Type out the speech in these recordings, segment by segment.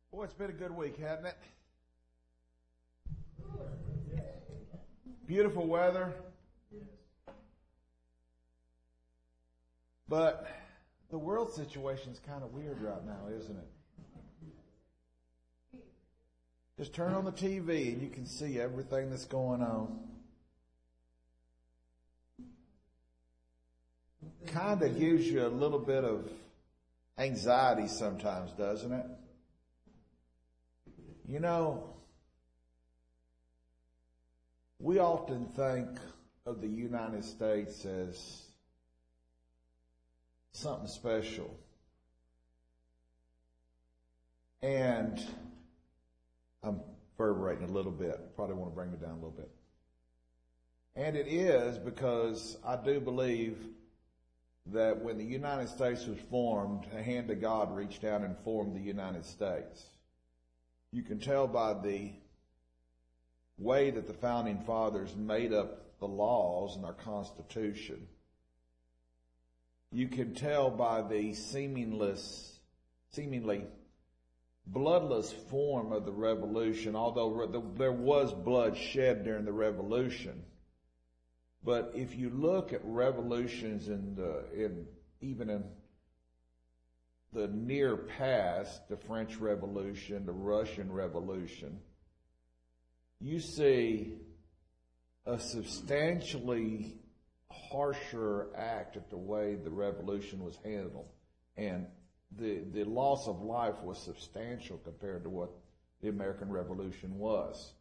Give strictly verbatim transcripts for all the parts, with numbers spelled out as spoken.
Boy, it's been a good week, hasn't it? Beautiful weather. But the world situation is kind of weird right now, isn't it? Just turn on the T V and you can see everything that's going on. Kind of gives you a little bit of anxiety sometimes, doesn't it? You know, we often think of the United States as something special. And I'm reverberating a little bit. Probably want to bring me down a little bit. And it is because I do believe that when the United States was formed, a hand of God reached down and formed the United States. You can tell by the way that the founding fathers made up the laws in our Constitution. You can tell by the seamless, seemingly bloodless form of the revolution, although there was blood shed during the revolution. But if you look at revolutions in, the, in even in the near past, the French Revolution, the Russian Revolution, you see a substantially harsher act at the way the revolution was handled. And the, the loss of life was substantial compared to what the American Revolution was.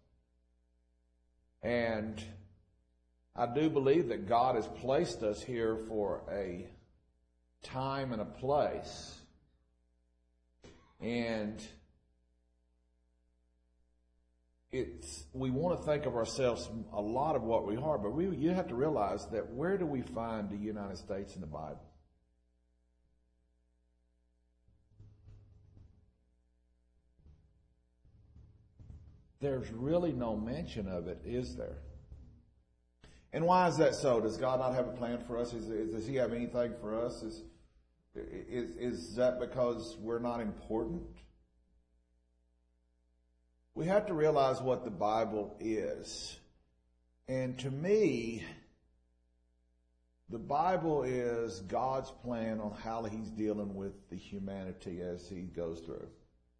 And I do believe that God has placed us here for a time and a place. And it's, we want to think of ourselves a lot of what we are, but we, you have to realize that where do we find the United States in the Bible? There's really no mention of it, is there? And why is that so? Does God not have a plan for us? Is, is, does He have anything for us? Is, is, is that because we're not important? We have to realize what the Bible is. And to me, the Bible is God's plan on how He's dealing with the humanity as He goes through.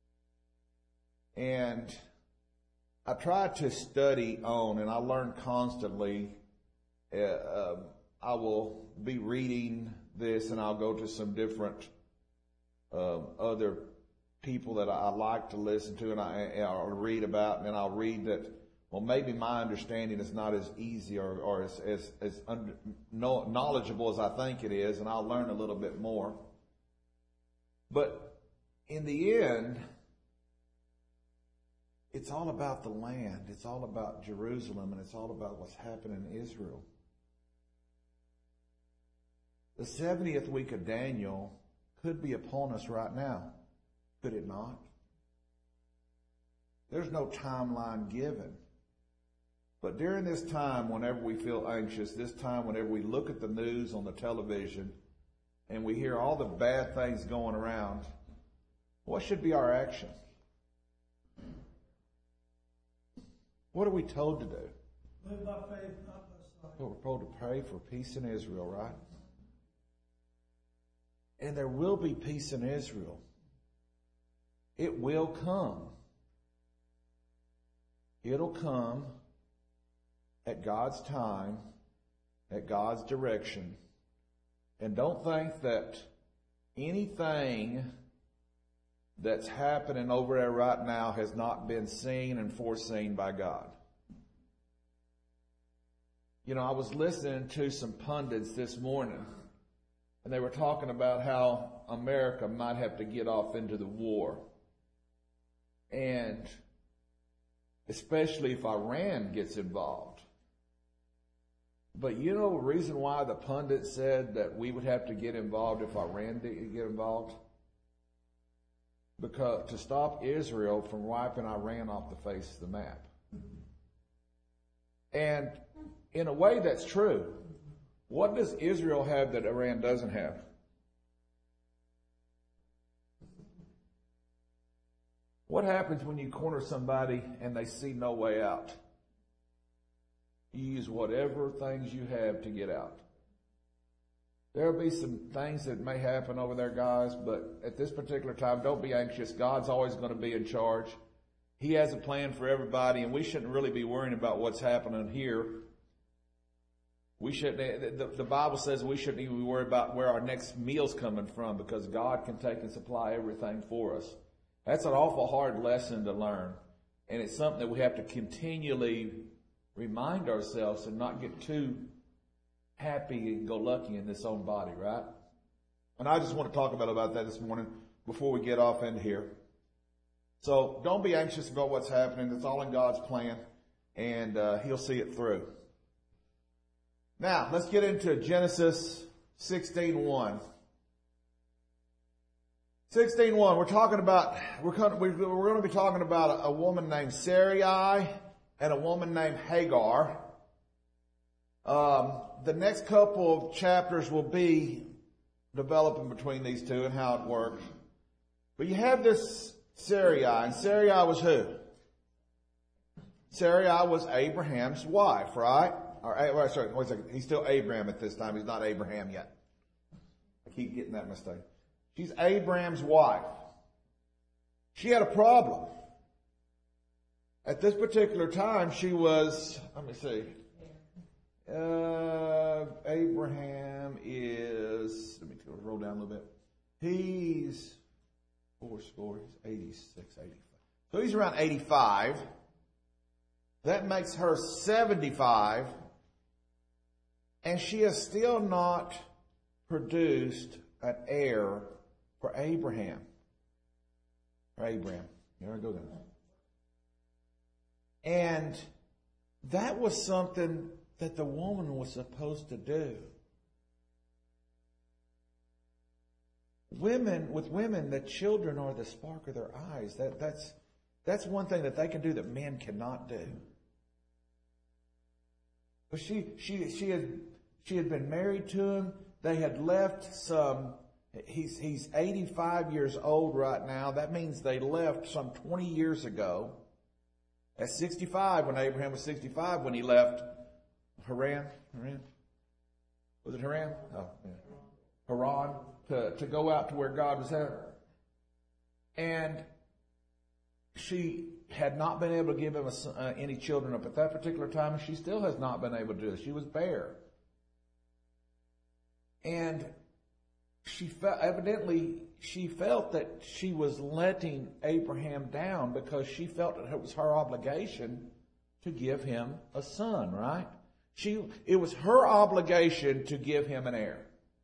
And I try to study on, and I learn constantly. Uh, um, I will be reading this, and I'll go to some different uh, other people that I like to listen to, and, I, and I'll read about, and then I'll read that, well, maybe my understanding is not as easy or, or as, as, as under, no, knowledgeable as I think it is, and I'll learn a little bit more. But in the end, it's all about the land. It's all about Jerusalem, and it's all about what's happening in Israel. The seventieth week of Daniel could be upon us right now. Could it not? There's no timeline given. But during this time, whenever we feel anxious, this time whenever we look at the news on the television and we hear all the bad things going around, what should be our action? What are we told to do? Live by faith, not by sight. Well, we're told to pray for peace in Israel, right? And there will be peace in Israel. It will come. It'll come at God's time, at God's direction. And don't think that anything that's happening over there right now has not been seen and foreseen by God. You know, I was listening to some pundits this morning, and they were talking about how America might have to get off into the war. And especially if Iran gets involved. But you know the reason why the pundits said that we would have to get involved if Iran didn't get involved? Because to stop Israel from wiping Iran off the face of the map. And in a way that's true. What does Israel have that Iran doesn't have? What happens when you corner somebody and they see no way out? You use whatever things you have to get out. There'll be some things that may happen over there, guys, but at this particular time, don't be anxious. God's always going to be in charge. He has a plan for everybody, and we shouldn't really be worrying about what's happening here. We shouldn't. The, the Bible says we shouldn't even be worried about where our next meal's coming from, because God can take and supply everything for us. That's an awful hard lesson to learn, and it's something that we have to continually remind ourselves and not get too happy and go lucky in this own body, right? And I just want to talk about about that this morning before we get off into here. So don't be anxious about what's happening. It's all in God's plan, and uh, He'll see it through. Now, let's get into Genesis sixteen one. sixteen one, we're talking about, we're going to, we're going to be talking about a, a woman named Sarai and a woman named Hagar. Um, the next couple of chapters will be developing between these two and how it works. But you have this Sarai, and Sarai was who? Sarai was Abraham's wife, right? Or, sorry, wait a second. He's still Abraham at this time. He's not Abraham yet. I keep getting that mistake. She's Abraham's wife. She had a problem. At this particular time, she was, let me see. Uh, Abraham is, let me roll down a little bit. He's four score, he's eighty-six, eighty-five. So he's around eighty-five. That makes her seventy-five. And she has still not produced an heir for Abraham. For Abraham. Here I go down. And that was something that the woman was supposed to do. Women, with women, the children are the spark of their eyes. That, that's, that's one thing that they can do that men cannot do. But she, she, she had, she had been married to him. They had left some, he's, he's eighty-five years old right now. That means they left some twenty years ago. At sixty-five, when Abraham was sixty-five, when he left Haran, Haran, was it Haran? Oh, yeah. Haran, to, to go out to where God was at. And she had not been able to give him a, uh, any children up at that particular time, and she still has not been able to do it. She was bare. And she felt, evidently, she felt that she was letting Abraham down because she felt that it was her obligation to give him a son, right? She, it was her obligation to give him an heir.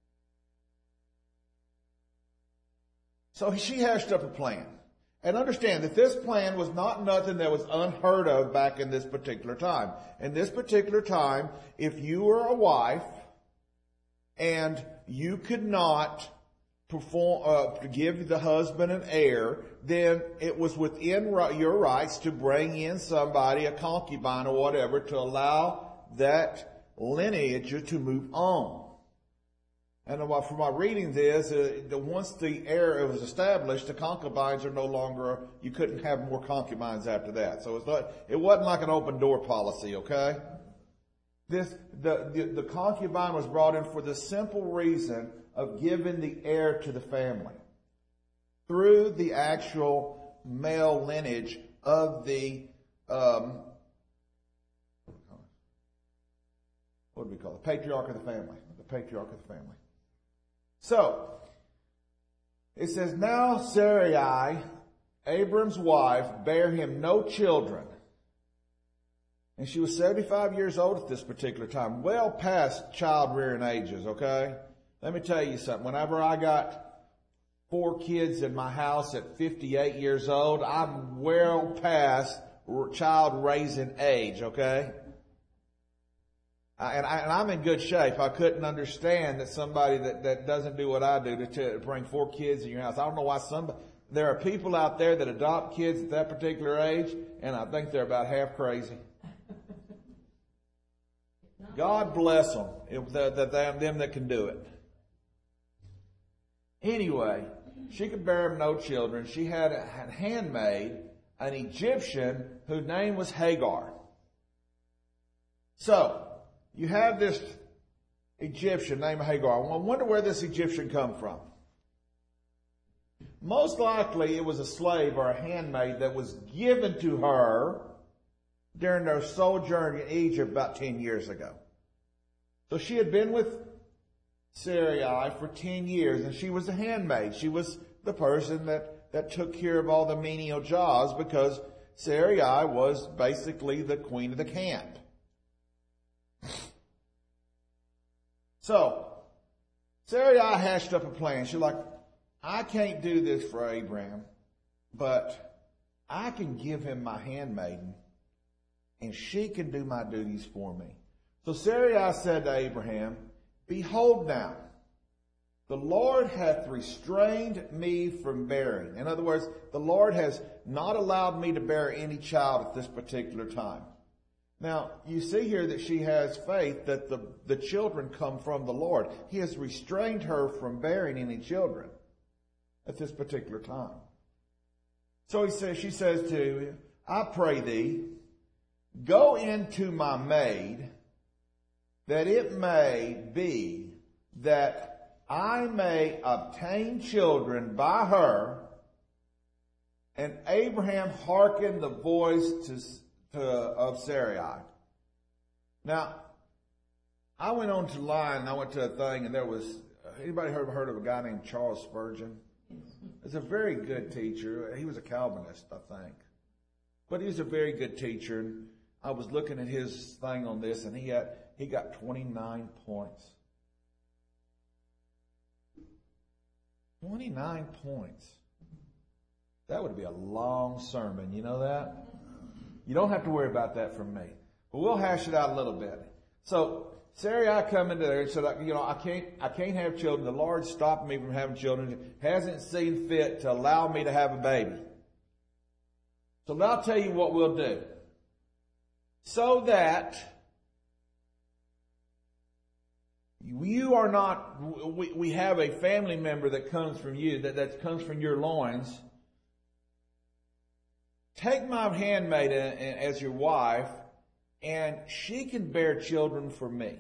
So she hashed up a plan. And understand that this plan was not nothing that was unheard of back in this particular time. In this particular time, if you were a wife and you could not perform, uh, to give the husband an heir, then it was within your rights to bring in somebody, a concubine or whatever, to allow that lineage to move on. And from my readings is, uh, once the heir was established, the concubines are no longer, you couldn't have more concubines after that. So it's not, it wasn't like an open door policy, okay? This, the, the, the concubine was brought in for the simple reason of giving the heir to the family through the actual male lineage of the, um, what do we call it? The patriarch of the family. The patriarch of the family. So, it says, now Sarai, Abram's wife, bare him no children. And she was seventy-five years old at this particular time, well past child-rearing ages, okay? Let me tell you something. Whenever I got four kids in my house at fifty-eight years old, I'm well past child-raising age, okay? I, and, I, and I'm in good shape. I couldn't understand that somebody that, that doesn't do what I do to, to bring four kids in your house. I don't know why somebody, there are people out there that adopt kids at that particular age, and I think they're about half crazy. God bless them, if the, the, them that can do it. Anyway, she could bear him no children. She had a handmaid, an Egyptian, whose name was Hagar. So, you have this Egyptian named Hagar. I wonder where this Egyptian come from. Most likely it was a slave or a handmaid that was given to her during their sojourn in Egypt about ten years ago. So she had been with Sarai for ten years, and she was a handmaid. She was the person that, that took care of all the menial jobs, because Sarai was basically the queen of the camp. So, Sarai hashed up a plan. She's like, I can't do this for Abraham, but I can give him my handmaiden, and she can do my duties for me. So Sarai said to Abraham, Behold now, the Lord hath restrained me from bearing. In other words, the Lord has not allowed me to bear any child at this particular time. Now, you see here that she has faith that the, the children come from the Lord. He has restrained her from bearing any children at this particular time. So he says, she says to him, I pray thee, go into my maid, that it may be that I may obtain children by her. And Abraham hearkened the voice to, to, of Sarai. Now, I went on to line, and I went to a thing, and there was, anybody heard, heard of a guy named Charles Spurgeon? He's a very good teacher. He was a Calvinist, I think. But he was a very good teacher. And I was looking at his thing on this, and he had, he got twenty-nine points. twenty-nine points. That would be a long sermon. You know that? You don't have to worry about that from me. But we'll hash it out a little bit. So, Sarai come into there and said, you know, I can't, I can't have children. The Lord stopped me from having children. Hasn't seen fit to allow me to have a baby. So now I'll tell you what we'll do. So that you are not, we, we have a family member that comes from you, that, that comes from your loins. Take my handmaid as your wife, and she can bear children for me.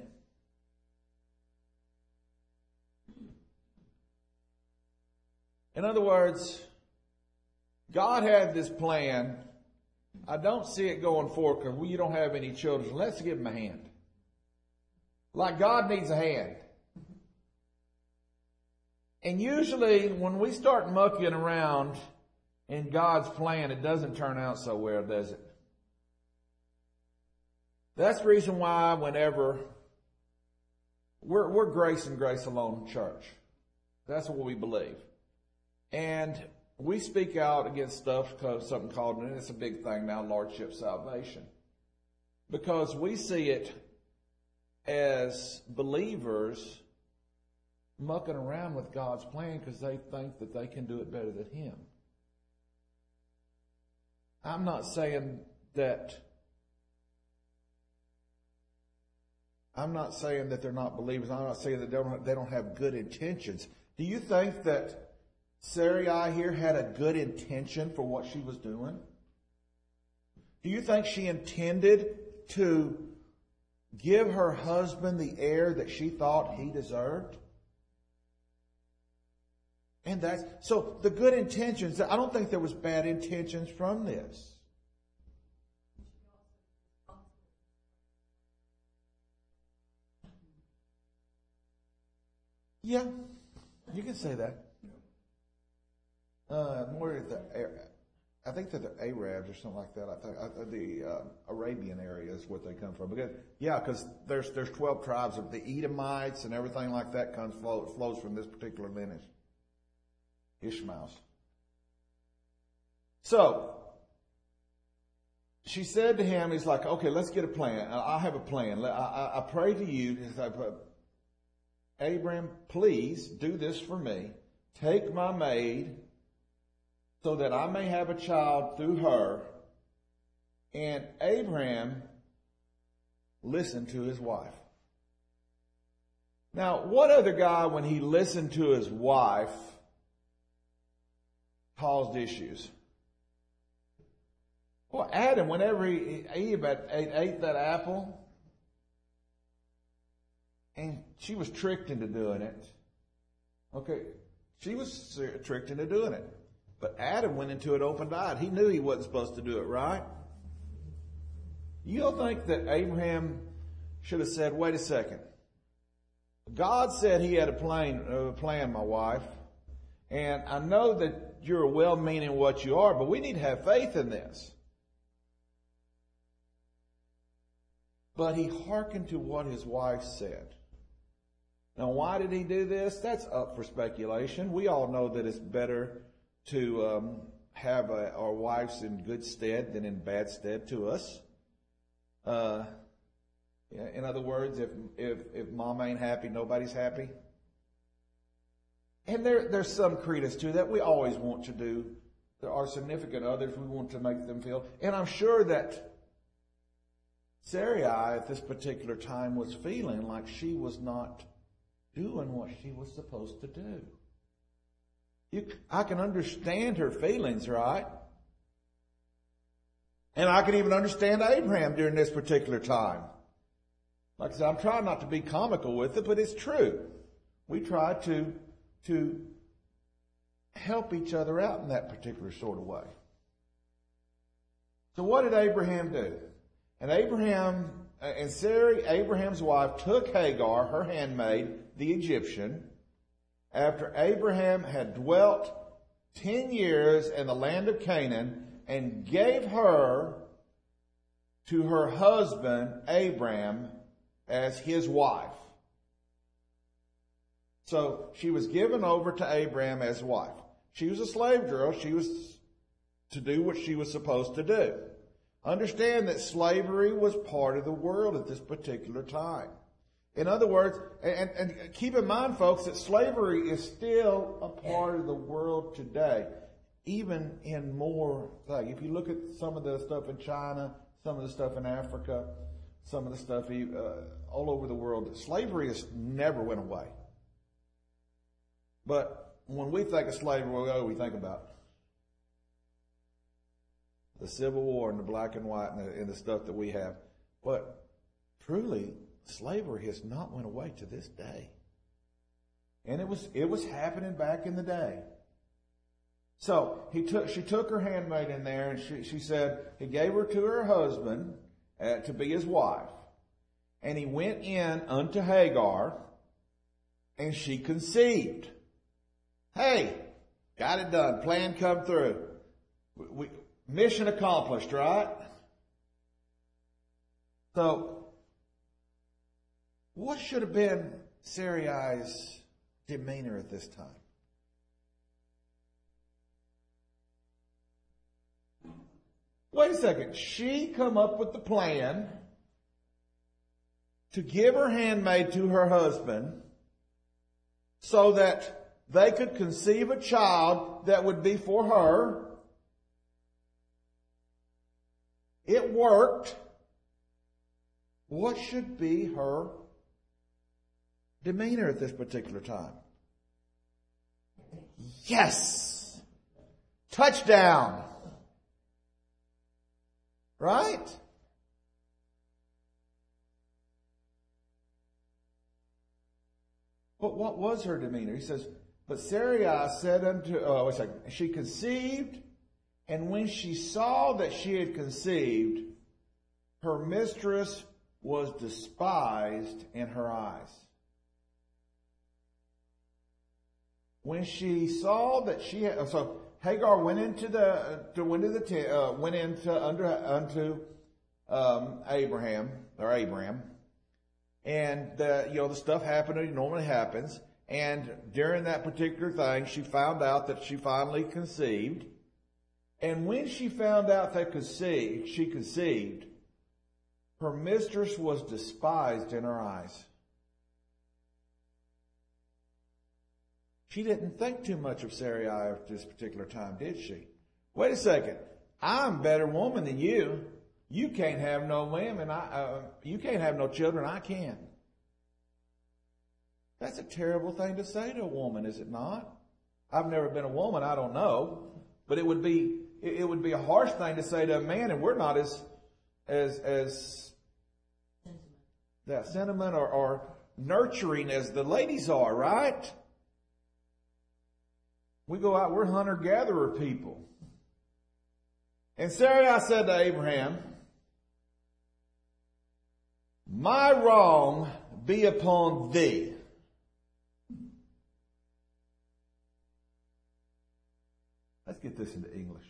In other words, God had this plan. I don't see it going forward because we don't have any children. Let's give him a hand. Like God needs a hand. And usually when we start mucking around in God's plan, it doesn't turn out so well, does it? That's the reason why whenever we're, we're Grace and Grace Alone Church. That's what we believe. And we speak out against stuff, called, something called, and it's a big thing now, Lordship Salvation. Because we see it as believers mucking around with God's plan because they think that they can do it better than Him. I'm not saying that I'm not saying that they're not believers. I'm not saying that they don't, they don't have good intentions. Do you think that Sarai here had a good intention for what she was doing? Do you think she intended to give her husband the heir that she thought he deserved? And that's, so the good intentions, I don't think there was bad intentions from this. Yeah, you can say that. Uh, more the, I think that the Arabs or something like that. I think I, the uh, Arabian area is what they come from. Because yeah, because there's there's twelve tribes of the Edomites and everything like that comes flow, flows from this particular lineage, Ishmael's. So she said to him, he's like, okay, let's get a plan. I have a plan. I, I, I pray to you, Abraham, please do this for me. Take my maid, so that I may have a child through her. And Abraham listened to his wife. Now, what other guy, when he listened to his wife, caused issues. Well, Adam, whenever he, Eve ate, ate that apple, and she was tricked into doing it. Okay, she was tricked into doing it. But Adam went into it open-eyed. He knew he wasn't supposed to do it, right? You don't think that Abraham should have said, wait a second. God said he had a plan, a plan, my wife. And I know that you're well-meaning what you are, but we need to have faith in this. But he hearkened to what his wife said. Now, why did he do this? That's up for speculation. We all know that it's better to um, have a, our wives in good stead than in bad stead to us. Uh, in other words, if if if mom ain't happy, nobody's happy. And there there's some credence to that. We always want to do. There are significant others we want to make them feel. And I'm sure that Sarai at this particular time was feeling like she was not doing what she was supposed to do. You, I can understand her feelings, right? And I can even understand Abraham during this particular time. Like I said, I'm trying not to be comical with it, but it's true. We try to, to help each other out in that particular sort of way. So what did Abraham do? And Abraham and Sarai, Abraham's wife, took Hagar, her handmaid, the Egyptian, after Abraham had dwelt ten years in the land of Canaan, and gave her to her husband, Abram, as his wife. So she was given over to Abram as wife. She was a slave girl. She was to do what she was supposed to do. Understand that slavery was part of the world at this particular time. In other words, and, and keep in mind, folks, that slavery is still a part of the world today, even in more things. If you look at some of the stuff in China, some of the stuff in Africa, some of the stuff uh, all over the world, slavery has never went away. But when we think of slavery, what do we think about? The Civil War and the black and white and the, and the stuff that we have. But truly, slavery has not went away to this day. And it was it was happening back in the day. So he took she took her handmaid in there, and she, she said he gave her to her husband uh, to be his wife. And he went in unto Hagar, and she conceived. Hey, got it done. Plan come through. We, we, mission accomplished, right? So, what should have been Sarai's demeanor at this time? Wait a second. She come up with the plan to give her handmaid to her husband so that they could conceive a child that would be for her. It worked. What should be her demeanor at this particular time? Yes! Touchdown! Right? But what was her demeanor? He says, but Sarai said unto, oh, wait a second. She conceived, and when she saw that she had conceived, her mistress was despised in her eyes. When she saw that she had, so Hagar went into the, to, went into the, uh, went into, under, unto, um, Abraham, or Abram. And the, you know, the stuff happened that normally happens. And during that particular thing, she found out that she finally conceived. And when she found out that conceived, she conceived, her mistress was despised in her eyes. She didn't think too much of Sarai at this particular time, did she? Wait a second. I'm a better woman than you. You can't have no women. I, uh, you can't have no children. I can. That's a terrible thing to say to a woman, is it not? I've never been a woman. I don't know. But it would be, it, it would be a harsh thing to say to a man, and we're not as, as, as, that sentiment or, or nurturing as the ladies are, right? We go out, we're hunter-gatherer people. And Sarai said to Abraham, my wrong be upon thee. Let's get this into English.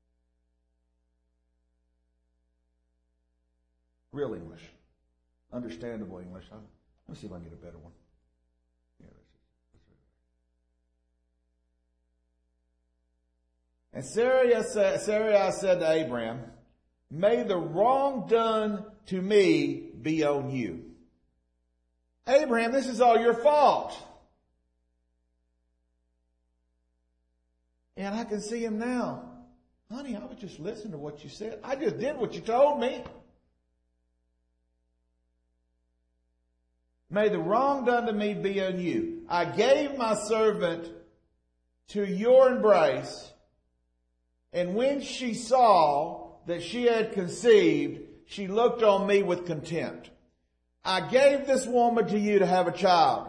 Real English. Understandable English. Let me see if I can get a better one. Yeah, that's it. And Sarai said, Sarai said to Abraham, may the wrong done to me be on you. Abraham, this is all your fault. And I can see him now. Honey, I was just listening to what you said. I just did what you told me. May the wrong done to me be on you. I gave my servant to your embrace, and when she saw that she had conceived, she looked on me with contempt. I gave this woman to you to have a child.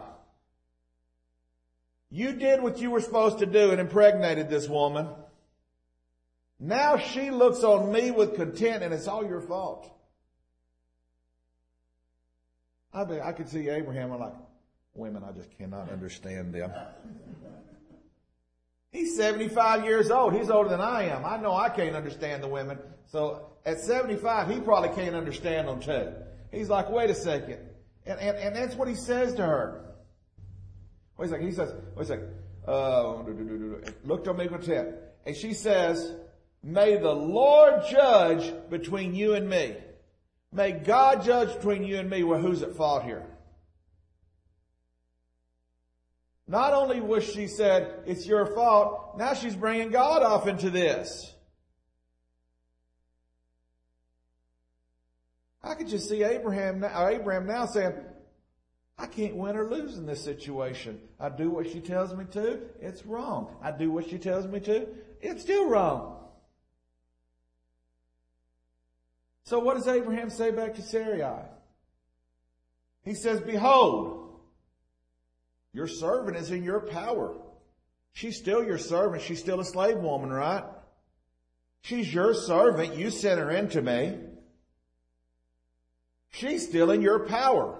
You did what you were supposed to do and impregnated this woman. Now she looks on me with contempt, and it's all your fault. I mean, I could see Abraham, I'm like, women, I just cannot understand them. He's seventy-five years old. He's older than I am. I know I can't understand the women. So at seventy-five, he probably can't understand them too. He's like, wait a second. And, and, and that's what he says to her. Wait a second. He says, wait a second. Uh, looked on me with contempt. And she says, may the Lord judge between you and me. May God judge between you and me. Well, who's at fault here? Not only was she said, it's your fault, now she's bringing God off into this. I could just see Abraham now, or Abraham now saying, I can't win or lose in this situation. I do what she tells me to, it's wrong. I do what she tells me to, it's still wrong. So what does Abraham say back to Sarai? He says, behold, your servant is in your power. She's still your servant. She's still a slave woman, right? She's your servant. You sent her into me. She's still in your power.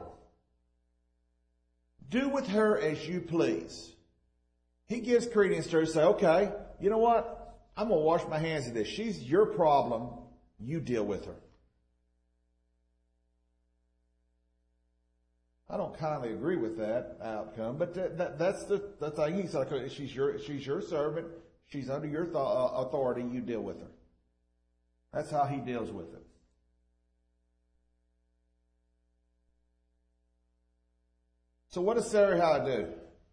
Do with her as you please. He gives credence to her and say, okay, you know what? I'm going to wash my hands of this. She's your problem. You deal with her. I don't kindly agree with that outcome, but that, that, that's the, the thing. He's like, she's your, she's your servant. She's under your th- uh, authority. You deal with her. That's how he deals with it. So what does Sarai do?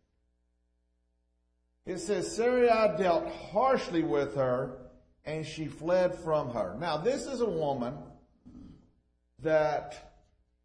It says Sarai dealt harshly with her, and she fled from her. Now, this is a woman that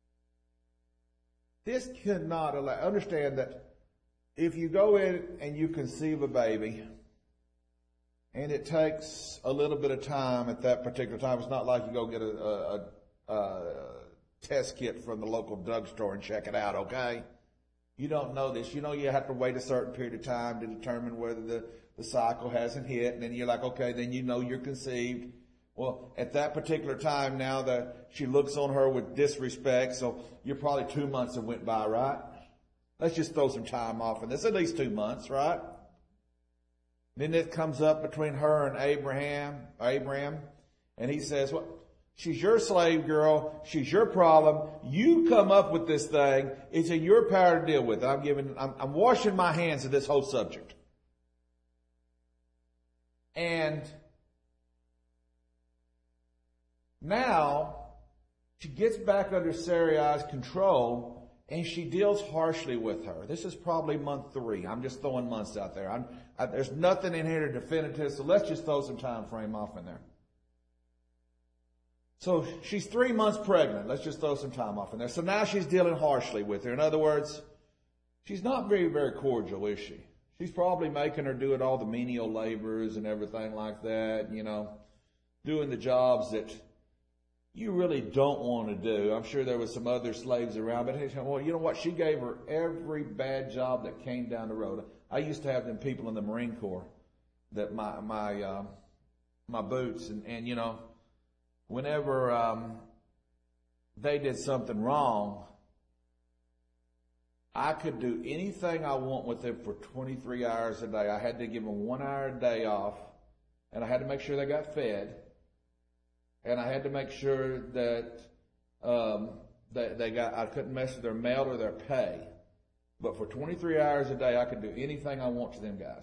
this cannot allow. Understand that if you go in and you conceive a baby, and it takes a little bit of time at that particular time, it's not like you go get a, a, a, a test kit from the local drugstore and check it out, okay? You don't know this. You know you have to wait a certain period of time to determine whether the, the cycle hasn't hit. And then you're like, okay, then you know you're conceived. Well, at that particular time now that she looks on her with disrespect, so you're probably two months that went by, right? Let's just throw some time off in this. At least two months, right? Then it comes up between her and Abraham, Abraham, and he says, well, she's your slave girl. She's your problem. You come up with this thing. It's in your power to deal with it. I'm giving, I'm, I'm washing my hands of this whole subject. And now she gets back under Sarai's control, and she deals harshly with her. This is probably month three. I'm just throwing months out there. I'm, I, there's nothing in here to definitive, so let's just throw some time frame off in there. So she's three months pregnant. Let's just throw some time off in there. So now she's dealing harshly with her. In other words, she's not very, very cordial, is she? She's probably making her doing all the menial labors and everything like that, you know, doing the jobs that you really don't want to do. I'm sure there was some other slaves around, but hey, well, you know what? She gave her every bad job that came down the road. I used to have them people in the Marine Corps that my my uh, my boots, and, and you know, whenever um, they did something wrong, I could do anything I want with them for twenty-three hours a day. I had to give them one hour a day off, and I had to make sure they got fed, and I had to make sure that um, they, they got. I couldn't mess with their mail or their pay, but for twenty-three hours a day, I could do anything I want to them guys.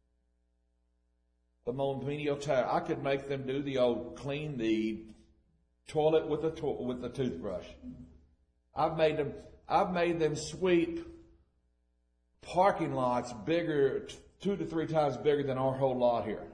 The menial task. I could make them do the old clean the toilet with a to- with a toothbrush. I've made them. I've made them sweep parking lots bigger, two to three times bigger than our whole lot here.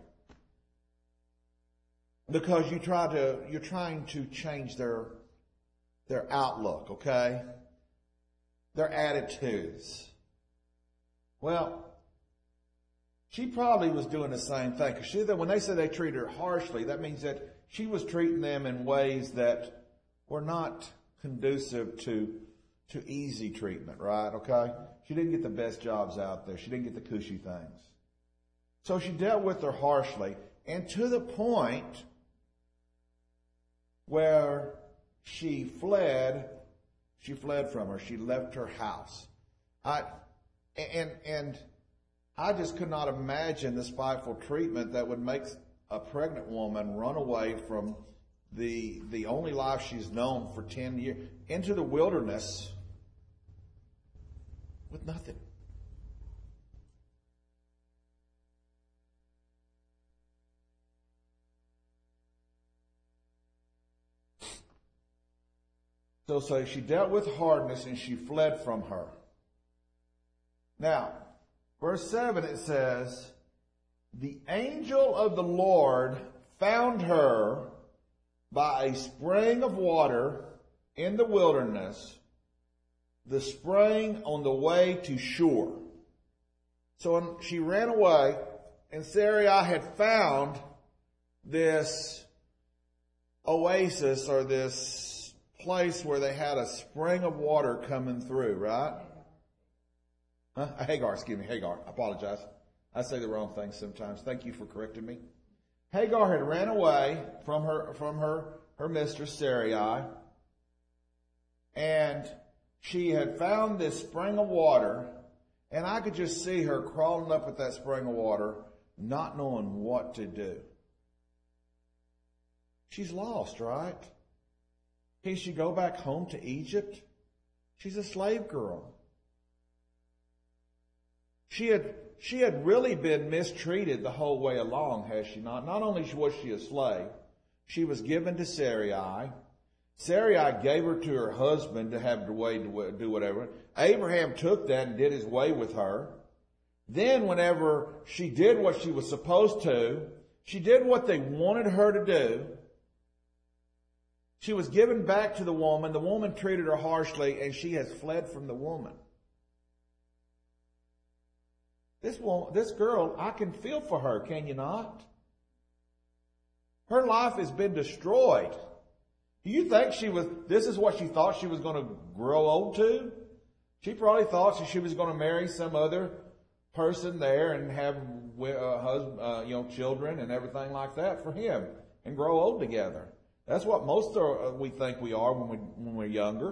Because you try to, you're trying to change their, their outlook, okay? Their attitudes. Well, she probably was doing the same thing. Because she, when they say they treat her harshly, that means that she was treating them in ways that were not conducive to to easy treatment, right? Okay? She didn't get the best jobs out there. She didn't get the cushy things. So she dealt with her harshly, and to the point where she fled, she fled from her. She left her house. I, and, and I just could not imagine the spiteful treatment that would make a pregnant woman run away from the, the only life she's known for ten years into the wilderness with nothing. So, so she dealt with hardness and she fled from her. Now, verse seven it says, the angel of the Lord found her by a spring of water in the wilderness, the spring on the way to Shur. So she ran away, and Sarai had found this oasis or this place where they had a spring of water coming through, right? Huh? Hagar, excuse me, Hagar. I apologize. I say the wrong thing sometimes. Thank you for correcting me. Hagar had ran away from her from her, her mistress Sarai, and she had found this spring of water, and I could just see her crawling up at that spring of water, not knowing what to do. She's lost, right? Can she go back home to Egypt? She's a slave girl. She had she had really been mistreated the whole way along, has she not? Not only was she a slave, she was given to Sarai. Sarai gave her to her husband to have the way to do whatever. Abraham took that and did his way with her. Then whenever she did what she was supposed to, she did what they wanted her to do. She was given back to the woman. The woman treated her harshly, and she has fled from the woman. This woman, this girl, I can feel for her, can you not? Her life has been destroyed. Do you think she was, this is what she thought she was going to grow old to? She probably thought she was going to marry some other person there and have uh, husband, uh, you know, children and everything like that for him and grow old together. That's what most of we think we are when we when we're younger.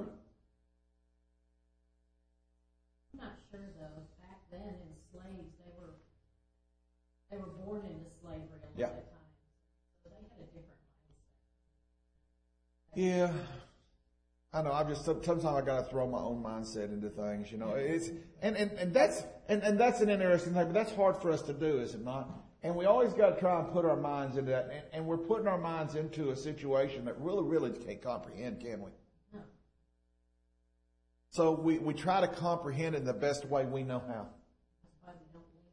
I'm not sure though. Back then, in slaves, they were they were born into slavery a lot Yeah. of times, so they had a different mindset. Yeah, I know. I just sometimes I got to throw my own mindset into things. You know, it's and and and that's and and that's an interesting thing, but that's hard for us to do, is it not? And we always got to try and put our minds into that. And, and we're putting our minds into a situation that really, really can't comprehend, can we? No. So we, we try to comprehend it in the best way we know how. That's why we don't believe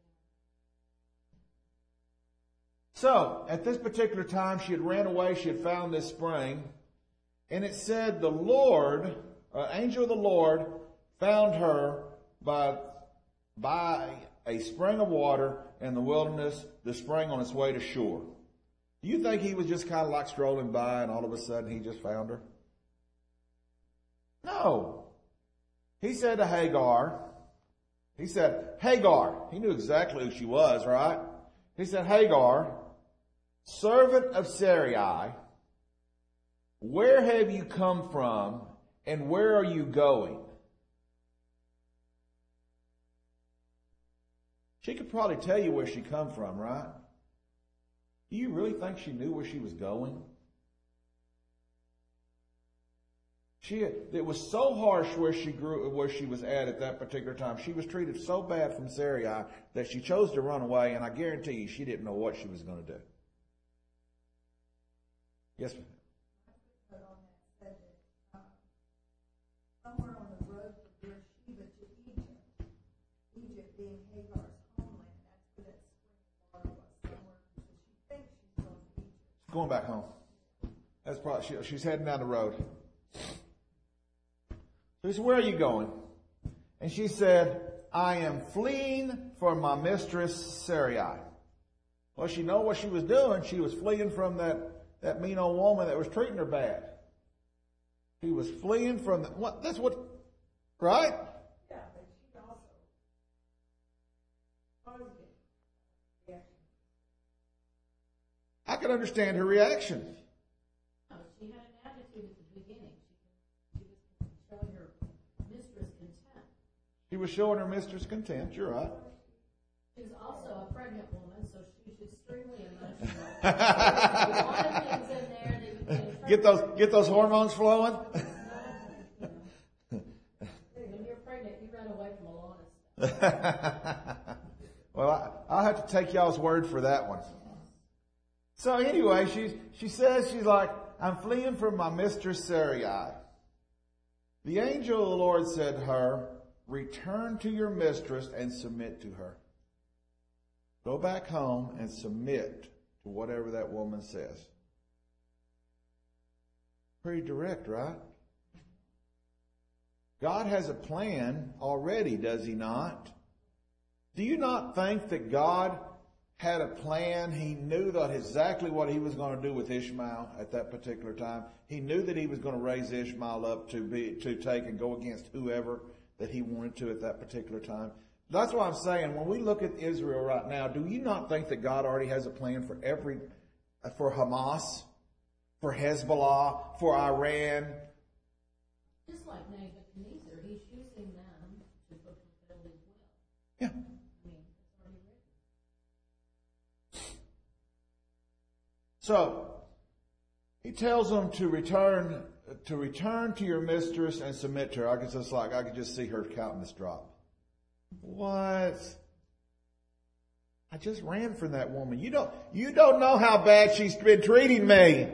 it. So at this particular time, she had ran away. She had found this spring. And it said the Lord, uh, angel of the Lord, found her by, by a spring of water in the wilderness, the spring on its way to shore. Do you think he was just kind of like strolling by and all of a sudden he just found her? No. He said to Hagar, he said, Hagar, he knew exactly who she was, right? He said, Hagar, servant of Sarai, where have you come from and where are you going? She could probably tell you where she come from, right? Do you really think she knew where she was going? She, it was so harsh where she grew, where she was at at that particular time. She was treated so bad from Sarai that she chose to run away, and I guarantee you she didn't know what she was going to do. Yes, ma'am. Somewhere on the road from Beersheba to Egypt, Egypt being Hagar's homeland, that's where that spring of water was somewhere. So she thinks she's going to Egypt. She's going back home. That's probably, she, she's heading down the road. So he said, where are you going? And she said, I am fleeing from my mistress Sarai. Well, she knew what she was doing. She was fleeing from that, that mean old woman that was treating her bad. He was fleeing from the, what, that's what, right? Yeah, but she also positive reaction. I can understand her reaction. No, she had an attitude at the beginning. She, she was showing her mistress contempt. She was showing her mistress contempt. You're right. She was also a pregnant woman, so she was extremely emotional. There were a lot of things in there that you can Get those, get those hormones flowing. When you're pregnant, you run away from a lot of stuff. Well, I, I'll have to take y'all's word for that one. So anyway, she, she says, she's like, I'm fleeing from my mistress Sarai. The angel of the Lord said to her, return to your mistress and submit to her. Go back home and submit to whatever that woman says. Pretty direct, right? God has a plan already, does he not? Do you not think that God had a plan? He knew that exactly what he was going to do with Ishmael at that particular time. He knew that he was going to raise Ishmael up to be, to take and go against whoever that he wanted to at that particular time. That's why I'm saying, when we look at Israel right now, do you not think that God already has a plan for every, for Hamas, for Hezbollah, for Iran? Just like Nebuchadnezzar, he's using them to fulfill his will. Yeah. I mean, it's already written. So, he tells them to return, to return to your mistress and submit to her. I could just like, I could just see her counting this drop. What? I just ran from that woman. You don't, you don't know how bad she's been treating me.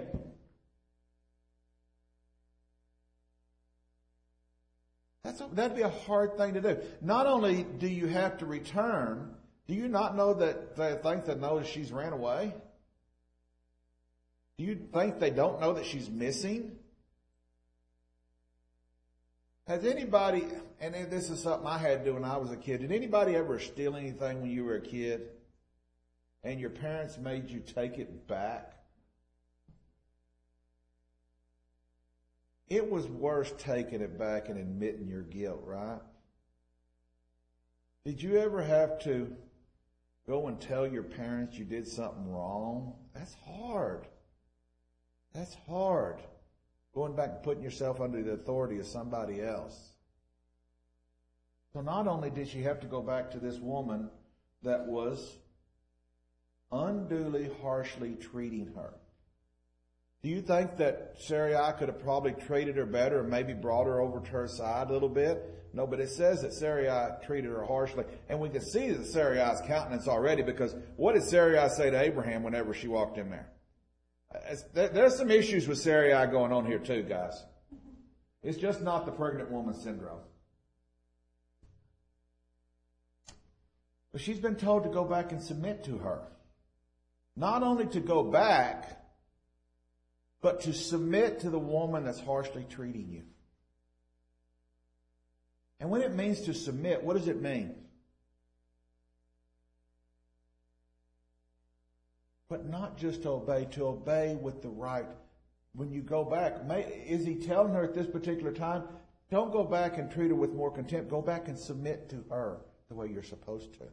That's a, that'd be a hard thing to do. Not only do you have to return, do you not know that they think they know that she's ran away? Do you think they don't know that she's missing? Has anybody, and this is something I had to do when I was a kid, did anybody ever steal anything when you were a kid and your parents made you take it back? It was worse taking it back and admitting your guilt, right? Did you ever have to go and tell your parents you did something wrong? That's hard. That's hard. Going back and putting yourself under the authority of somebody else. So not only did she have to go back to this woman that was unduly harshly treating her. Do you think that Sarai could have probably treated her better and maybe brought her over to her side a little bit? No, but it says that Sarai treated her harshly. And we can see that Sarai's countenance already, because what did Sarai say to Abraham whenever she walked in there? There's some issues with Sarai going on here too, guys. It's just not the pregnant woman syndrome. But she's been told to go back and submit to her. Not only to go back, but to submit to the woman that's harshly treating you. And when it means to submit, what does it mean? But not just to obey, to obey with the right. When you go back, may, is he telling her at this particular time, don't go back and treat her with more contempt. Go back and submit to her the way you're supposed to.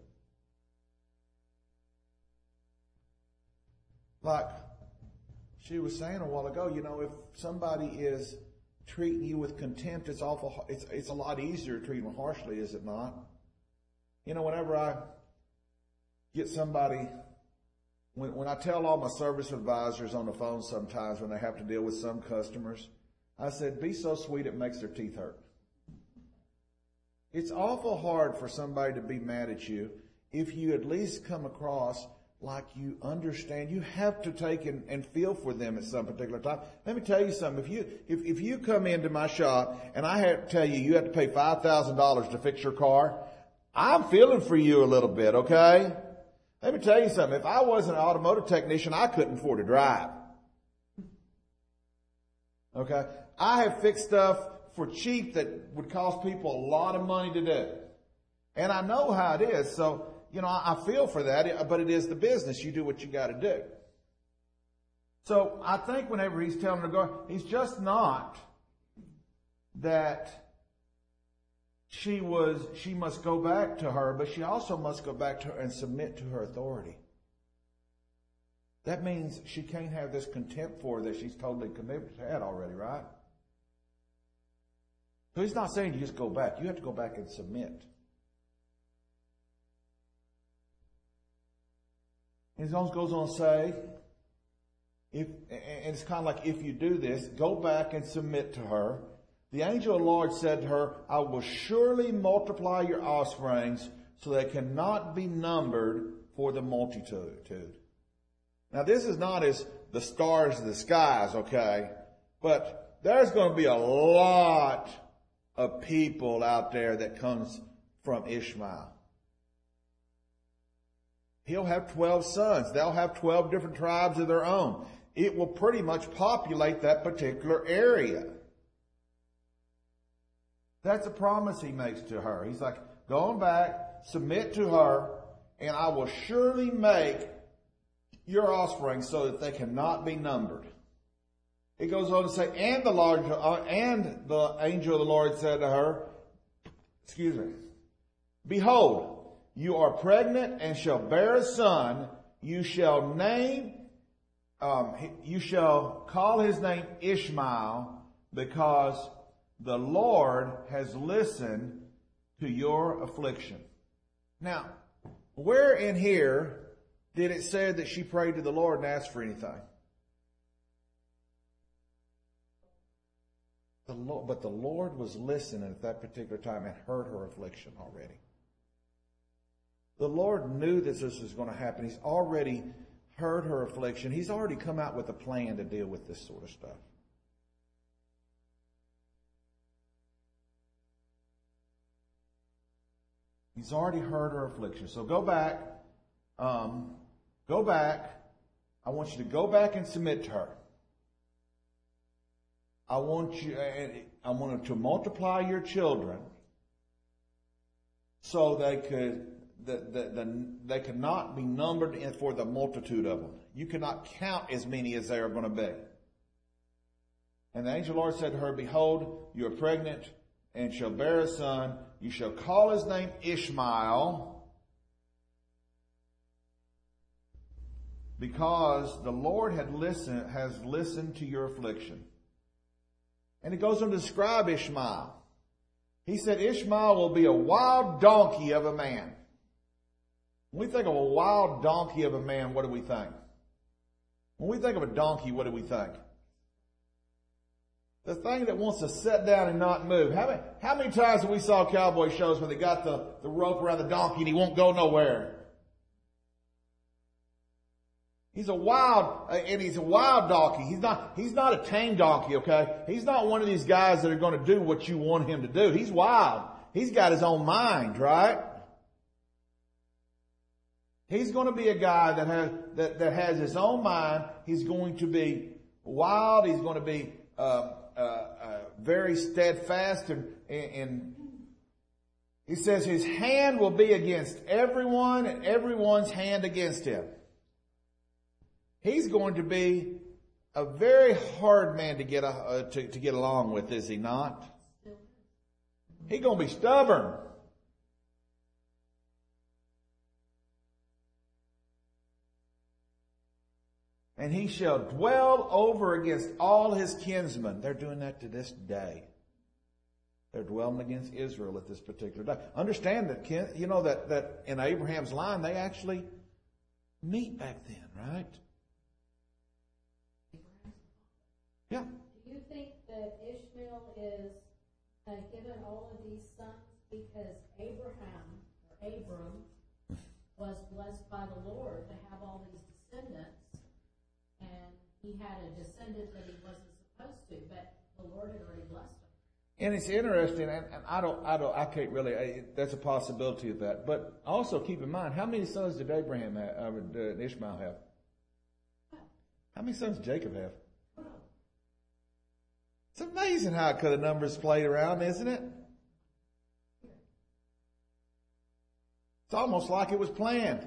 Like she was saying a while ago, you know, if somebody is treating you with contempt, it's awful. It's it's a lot easier to treat them harshly, is it not? You know, whenever I get somebody, when when I tell all my service advisors on the phone sometimes when they have to deal with some customers, I said, be so sweet it makes their teeth hurt. It's awful hard for somebody to be mad at you if you at least come across like you understand. You have to take and, and feel for them at some particular time. Let me tell you something. If you if, if you come into my shop and I have to tell you you have to pay five thousand dollars to fix your car, I'm feeling for you a little bit, okay? Let me tell you something. If I wasn't an automotive technician, I couldn't afford to drive. Okay? I have fixed stuff for cheap that would cost people a lot of money to do. And I know how it is. So, you know, I feel for that, but it is the business. You do what you got to do. So I think whenever he's telling her to go, he's just not that she was, she must go back to her, but she also must go back to her and submit to her authority. That means she can't have this contempt for her that she's totally committed to had already, right? So he's not saying you just go back. You have to go back and submit. And he goes on to say, if, and it's kind of like if you do this, go back and submit to her. The angel of the Lord said to her, I will surely multiply your offsprings so they cannot be numbered for the multitude. Now this is not as the stars of the skies, okay? But there's going to be a lot of people out there that comes from Ishmael. He'll have twelve sons. They'll have twelve different tribes of their own. It will pretty much populate that particular area. That's a promise he makes to her. He's like, going back, submit to her, and I will surely make your offspring so that they cannot be numbered. It goes on to say, and the Lord, uh, and the angel of the Lord said to her, excuse me, behold, you are pregnant and shall bear a son. You shall name, um, you shall call his name Ishmael, because the Lord has listened to your affliction. Now, where in here did it say that she prayed to the Lord and asked for anything? The Lord, but the Lord was listening at that particular time and heard her affliction already. The Lord knew that this was going to happen. He's already heard her affliction. He's already come out with a plan to deal with this sort of stuff. He's already heard her affliction. So go back. Um, go back. I want you to go back and submit to her. I want you, I want to multiply your children so they could, the, the, the, they could not be numbered in for the multitude of them. You cannot count as many as they are going to be. And the angel of the Lord said to her, behold, you are pregnant and shall bear a son. You shall call his name Ishmael, because the Lord had listened, has listened to your affliction. And it goes on to describe Ishmael. He said Ishmael will be a wild donkey of a man. When we think of a wild donkey of a man, what do we think? When we think of a donkey, what do we think? The thing that wants to sit down and not move. How many, how many times have we saw cowboy shows where they got the, the rope around the donkey and he won't go nowhere? He's a wild, and he's a wild donkey. He's not, he's not a tame donkey, okay? He's not one of these guys that are going to do what you want him to do. He's wild. He's got his own mind, right? He's going to be a guy that has, that, that has his own mind. He's going to be wild. He's going to be, uh, uh, uh, very steadfast, and, and he says his hand will be against everyone and everyone's hand against him. he's going to be a very hard man to get a, uh, to, to get along with, is he not? He's going to be stubborn. And he shall dwell over against all his kinsmen. They're doing that to this day. They're dwelling against Israel at this particular day. Understand that, you know, that, that in Abraham's line, they actually meet back then, right? Yeah. Do you think that Ishmael is uh, given all of these sons because Abraham, or Abram, was blessed by the Lord to have all these descendants, and he had a descendant that he wasn't supposed to, but the Lord had already blessed him? And it's interesting, and, and I don't, I don't, I can't really. I, that's a possibility of that. But also keep in mind, how many sons did Abraham have? Uh, did Ishmael have? How many sons did Jacob have? It's amazing how could the numbers played around, isn't it? It's almost like it was planned.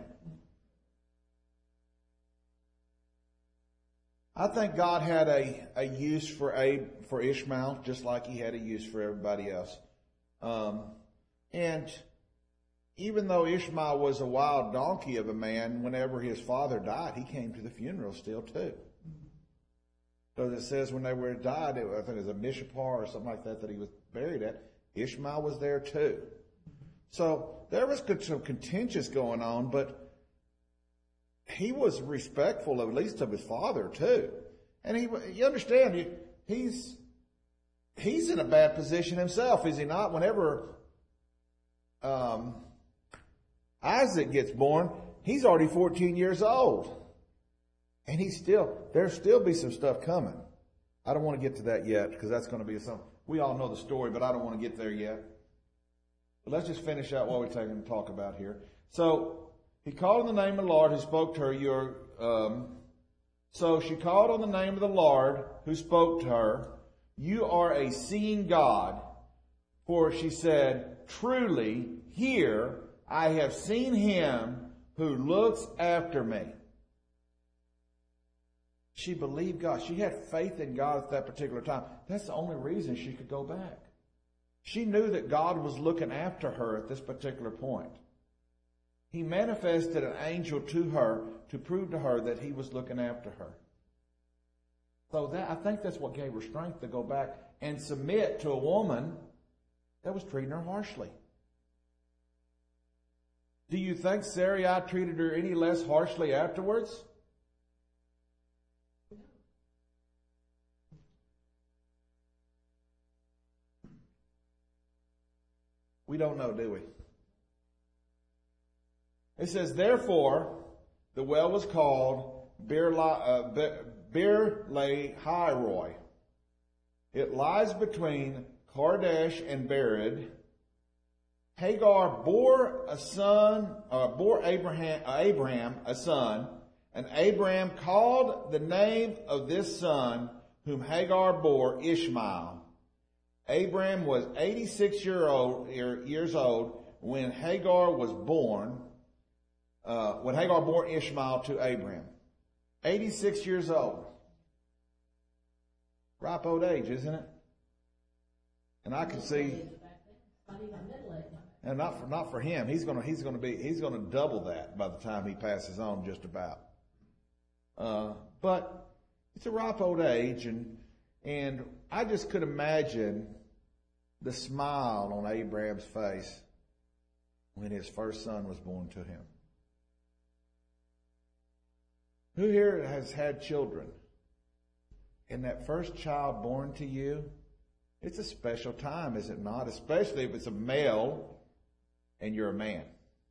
I think God had a, a use for Abe, for Ishmael, just like he had a use for everybody else. Um, and even though Ishmael was a wild donkey of a man, whenever his father died, he came to the funeral still too. Because it says when they were died, it, I think it was a Mishpah or something like that that he was buried at. Ishmael was there too. So there was some contentious going on, but he was respectful, at least of his father too. And he, you understand, he, he's, he's in a bad position himself, is he not? Whenever, um, Isaac gets born, he's already fourteen years old. And he's still, there'll still be some stuff coming. I don't want to get to that yet, because that's going to be some, we all know the story, but I don't want to get there yet. But let's just finish out what we're taking to talk about here. So, he called on the name of the Lord who spoke to her. Your, um, so she called on the name of the Lord who spoke to her. You are a seeing God. For she said, truly, here I have seen him who looks after me. She believed God. She had faith in God at that particular time. That's the only reason she could go back. She knew that God was looking after her at this particular point. He manifested an angel to her to prove to her that he was looking after her. So that, I think that's what gave her strength to go back and submit to a woman that was treating her harshly. Do you think Sarai treated her any less harshly afterwards? We don't know, do we? It says, therefore, the well was called Beer Lahai Roi. It lies between Kadesh and Bered. Hagar bore a son, uh, bore Abraham, uh, Abraham a son, and Abraham called the name of this son, whom Hagar bore, Ishmael. Abraham was eighty-six year old, years old when Hagar was born. Uh, when Hagar bore Ishmael to Abraham. eighty-six years old. Ripe old age, isn't it? And I can see, and not for, not for him. He's gonna, he's gonna be, he's gonna double that by the time he passes on, just about. Uh, but it's a ripe old age, and, and I just could imagine the smile on Abraham's face when his first son was born to him. Who here has had children? And that first child born to you, it's a special time, is it not? Especially if it's a male and you're a man.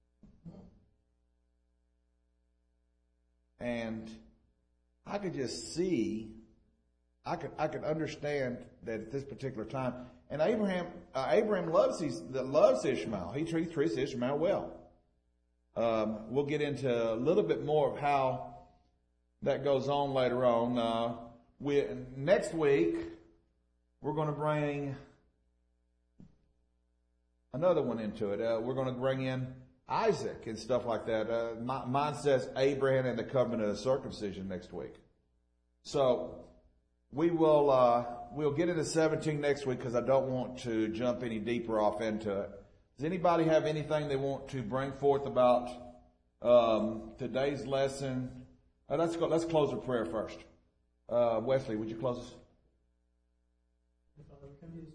And I could just see, I could I could understand that at this particular time. And Abraham uh, Abraham loves these, loves Ishmael. He treats, treats Ishmael well. Um, we'll get into a little bit more of how that goes on later on. Uh, we, next week, we're going to bring another one into it. Uh, we're going to bring in Isaac and stuff like that. Uh, my, mine says Abraham and the covenant of circumcision next week. So we will uh, we'll get into seventeen next week because I don't want to jump any deeper off into it. Does anybody have anything they want to bring forth about um, today's lesson? Uh, let's go. Let's close with prayer first. Uh, Wesley, would you close us?